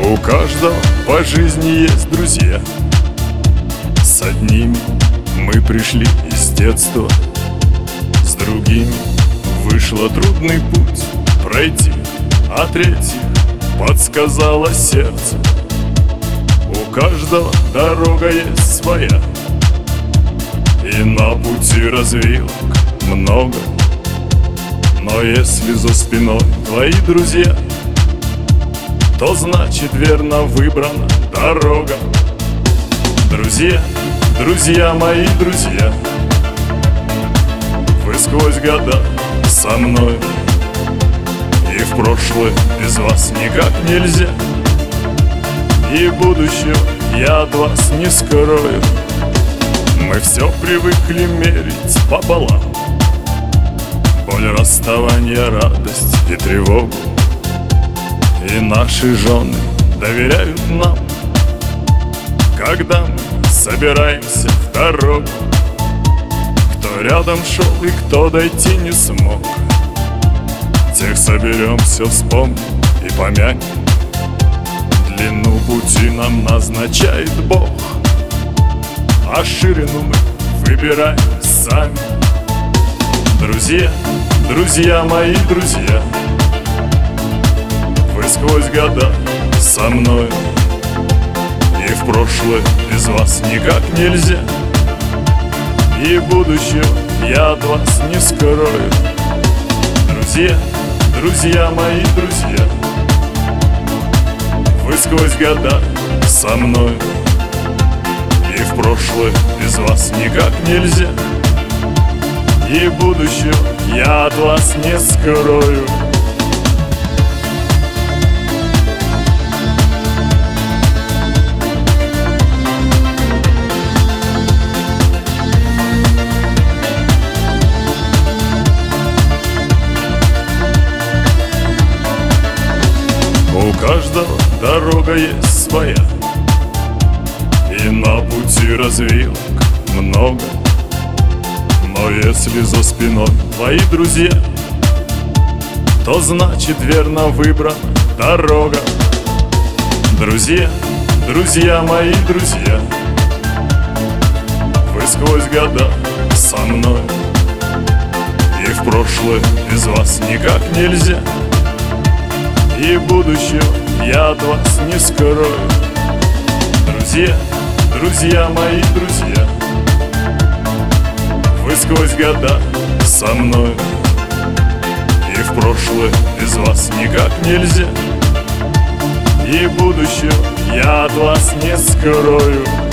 У каждого по жизни есть друзья. С одними мы пришли из детства, с другими вышло трудный путь пройти, а третьих подсказало сердце. У каждого дорога есть своя, и на пути развилок много. Но если за спиной твои друзья, то значит верно выбрана дорога. Друзья, друзья мои друзья, вы сквозь года со мной, и в прошлое без вас никак нельзя, и будущего я от вас не скрою. Мы все привыкли мерить пополам: боль расставания, радость и тревогу. И наши жены доверяют нам, когда мы собираемся в дорогу. Кто рядом шел и кто дойти не смог, тех соберем, все вспомним и помянем. Длину пути нам назначает Бог, а ширину мы выбираем сами. Друзья, друзья мои друзья, вы сквозь года со мной, и в прошлое без вас никак нельзя, и будущего я от вас не скрою. Друзья, друзья мои друзья, вы сквозь года со мной, и в прошлое без вас никак нельзя, и будущего я от вас не скрою. У каждого дорога есть своя, и на пути развилок много. Но если за спиной твои друзья, то значит верно выбрана дорога. Друзья, друзья мои друзья, вы сквозь года со мной, и в прошлое без вас никак нельзя, и будущего я от вас не скрою. Друзья, друзья мои друзья, вы сквозь года со мной, и в прошлое без вас никак нельзя, и будущего я от вас не скрою.